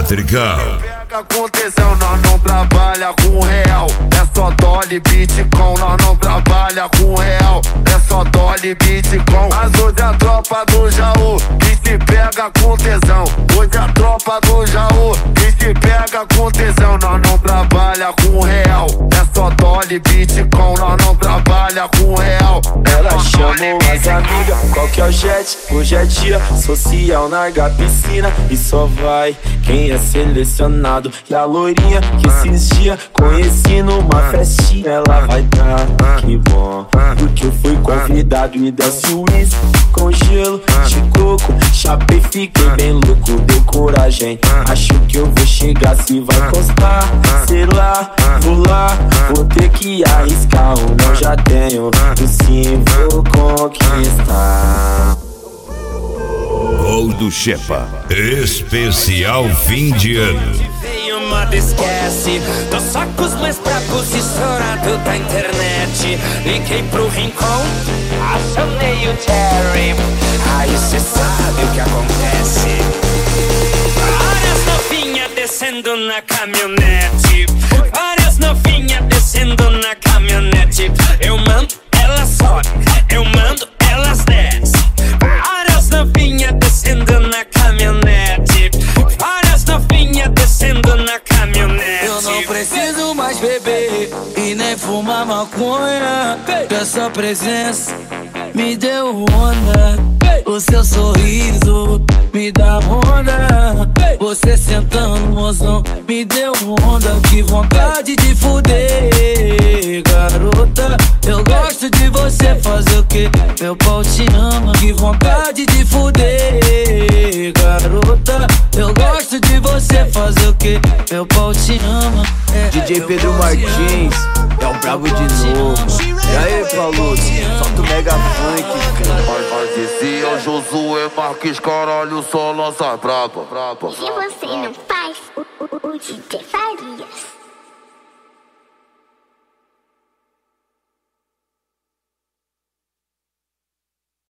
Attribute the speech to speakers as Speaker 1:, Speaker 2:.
Speaker 1: Trigal.
Speaker 2: Pega com tesão, nós não trabalha com real. É só Dolly, Bitcoin, nós não trabalha com real. É só Dolly, Bitcoin. Mas hoje é a tropa do Jaú que se pega com tesão. Hoje é a tropa do Jaú que se pega com tesão. Nós não trabalha com real. É só Dolly, Bitcoin, nós não trabalha com real.
Speaker 3: Ela chamou as amigas, qual que é o jet? Hoje é dia social, larga a piscina e só vai quem é selecionado. E a loirinha que esses dias conheci numa festinha, ela vai tá, que bom, porque eu fui convidado e desce o uísque com gelo de coco. Chapei, fiquei bem louco, deu coragem. Acho que eu vou chegar, se vai encostar, sei lá, vou ter que arriscar. Ou não já tenho, e sim vou conquistar.
Speaker 1: Gol do Xepa, especial fim de ano.
Speaker 4: Veio moda esquece, tô só com os mais bravos estourado da internet. Liguei pro Rincon, acionei o Jerry. Aí cê sabe o que acontece. Várias novinhas descendo na caminhonete. Várias novinhas descendo na caminhonete. Eu mando, elas sobem. Eu mando, elas descem. Várias novinhas descendo na caminhonete. Várias novinhas descendo na caminhonete.
Speaker 5: Eu não preciso mais beber e nem fumar maconha. Essa presença me deu onda. O seu sorriso me dá onda. Você sentando, mozão, me deu onda. Que vontade de fuder, garota. Eu gosto de você, fazer o que? Meu pau te ama. Que vontade de fuder, garota. Eu gosto de você, fazer o que? Meu pau te ama.
Speaker 3: DJ Pedro Martins, é o brabo de novo. E aí, Paulo, solta o mega funk.
Speaker 2: Dizia o Josué Marques, caralho, só lança braba.
Speaker 6: Se você não faz, o DJ Farias.